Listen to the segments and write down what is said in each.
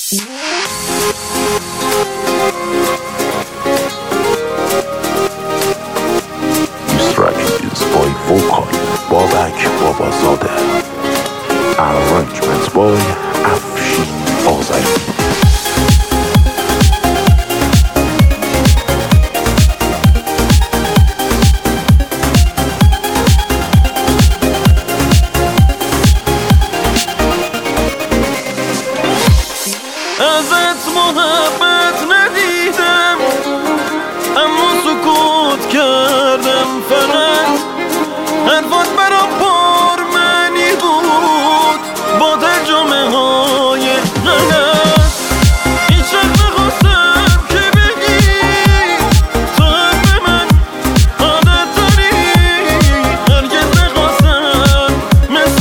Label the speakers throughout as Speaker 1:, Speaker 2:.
Speaker 1: This track is used by vocal Babak Babazadeh. Arrangements by Afshin Azari.
Speaker 2: ازت محبت ندیدم اما سکوت کردم، فقط حرفات برام پر معنی بود با ترجمه های غلط. هیچ وقت نخواستم که بگی تو هم به من عادت داری، هرگز نخواستم مثل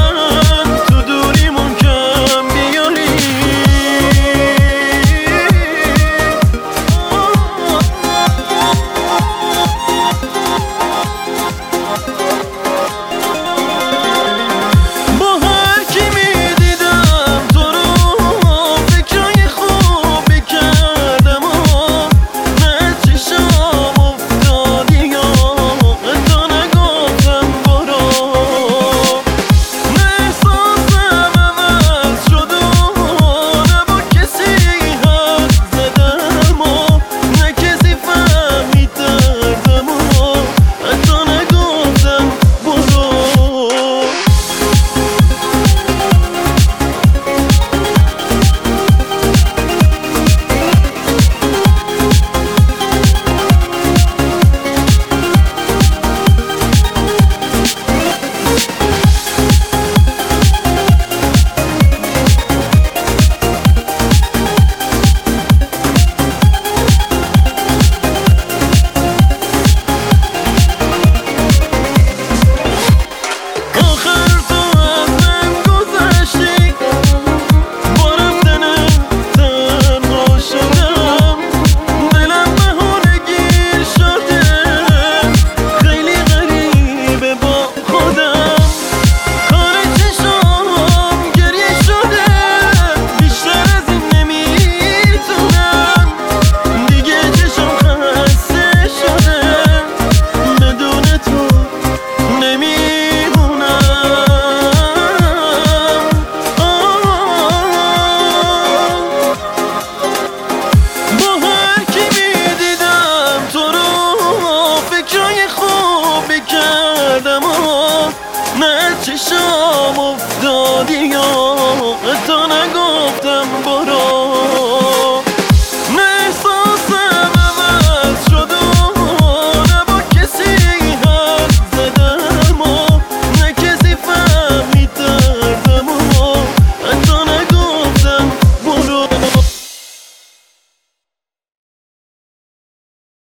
Speaker 2: من تو دوریمون کم بیاری. نه چشام افتادی یا تا نگو